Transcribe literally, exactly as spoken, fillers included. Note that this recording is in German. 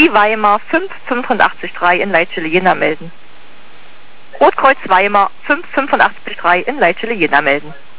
I Weimar fünf fünfundachtzig drei in Leitstelle Jena melden. Rotkreuz Weimar fünf fünfundachtzig drei in Leitstelle Jena melden.